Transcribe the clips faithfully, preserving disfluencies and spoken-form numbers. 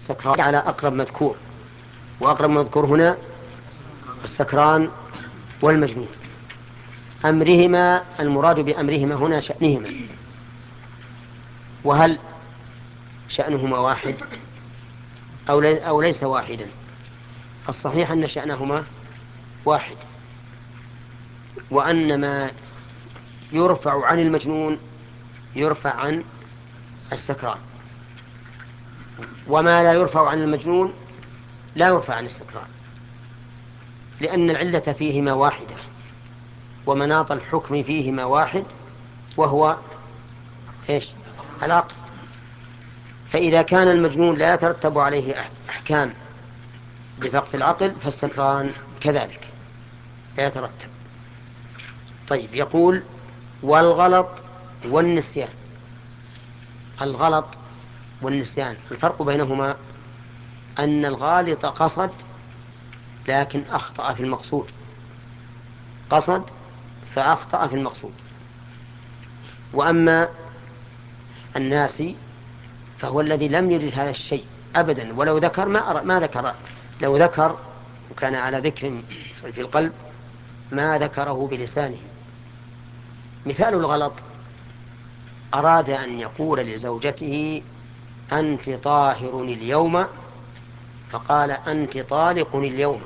السكران على أقرب مذكور، وأقرب مذكور هنا السكران والمجنون. أمرهما، المراد بأمرهما هنا شأنهما. وهل شأنهما واحد أو, لي أو ليس واحدا؟ الصحيح أن شأنهما واحد، وأن ما يرفع عن المجنون يرفع عن السكران، وما لا يرفع عن المجنون لا يرفع عن السكران، لأن العلة فيهما واحدة ومناط الحكم فيهما واحد، وهو إيش؟ العقل. فإذا كان المجنون لا يترتب عليه أحكام بفقد العقل، فالسكران كذلك لا يترتب. طيب، يقول والغلط والنسيان. الغلط والنسيان الفرق بينهما أن الغالط قصد لكن أخطأ في المقصود، قصد فأخطأ في المقصود. وأما الناسي فهو الذي لم يرد هذا الشيء أبدا، ولو ذكر ما, أرى ما ذكر، لو ذكر وكان على ذكر في القلب ما ذكره بلسانه. مثال الغلط: أراد أن يقول لزوجته أنت طاهر اليوم، فقال أنت طالق اليوم.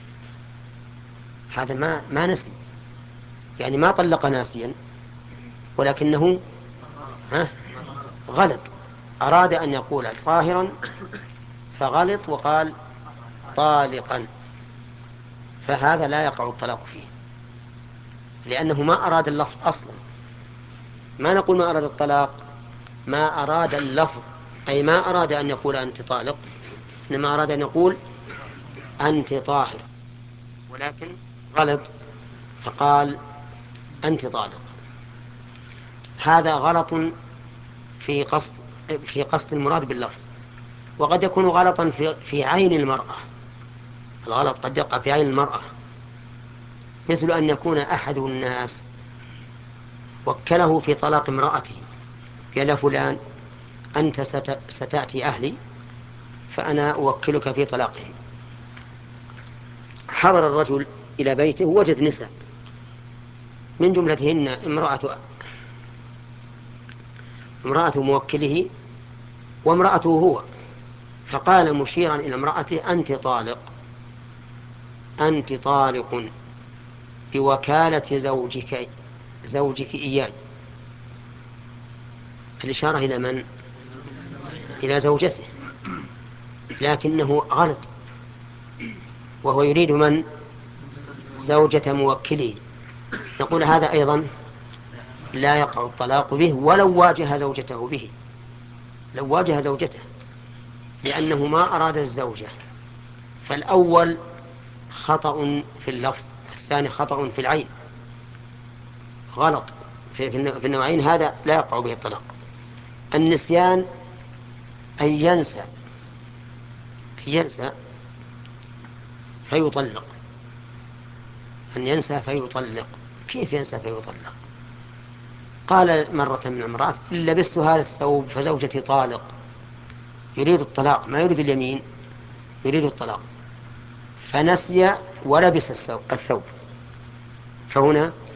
هذا ما, ما نسي، يعني ما طلق ناسيا، ولكنه ها غلط. أراد أن يقول طاهرا فغلط وقال طالقا، فهذا لا يقع الطلاق فيه، لأنه ما أراد اللفظ أصلا. ما نقول ما أراد الطلاق، ما أراد اللفظ، أي ما أراد أن يقول أنت طالق، إنما أراد أن يقول أنت طاهر، ولكن غلط فقال أنت طالق. هذا غلط في قصد في قصد المراد باللفظ، وقد يكون غلطا في في عين المرأة. الغلط قد يقع في عين المرأة، مثل أن يكون أحد الناس وكله في طلاق امرأته، قال فلان أنت ستأتي أهلي فأنا أوكلك في طلاقهم. حضر الرجل إلى بيته ووجد نساء، من جملتهن امرأة امرأة موكله وامرأته هو، فقال مشيرا إلى امرأته أنت طالق، أنت طالق بوكالة زوجك زوجك إياي. الإشارة إلى من؟ إلى زوجته، لكنه غلط، وهو يريد من؟ زوجة موكله. نقول هذا أيضا لا يقع الطلاق به ولو واجه زوجته به، لو واجه زوجته، لأنه ما أراد الزوجة. فالأول خطأ في اللفظ، الثاني خطأ في العين، غلط في, في النوعين، هذا لا يقع به الطلاق. النسيان أن ينسى أن ينسى فيطلق، أن ينسى فيطلق. كيف ينسى فيطلق؟ قال مرة من المرات إن لبست هذا الثوب فزوجتي طالق، يريد الطلاق ما يريد اليمين، يريد الطلاق، فنسي ولبس الثوب، فهنا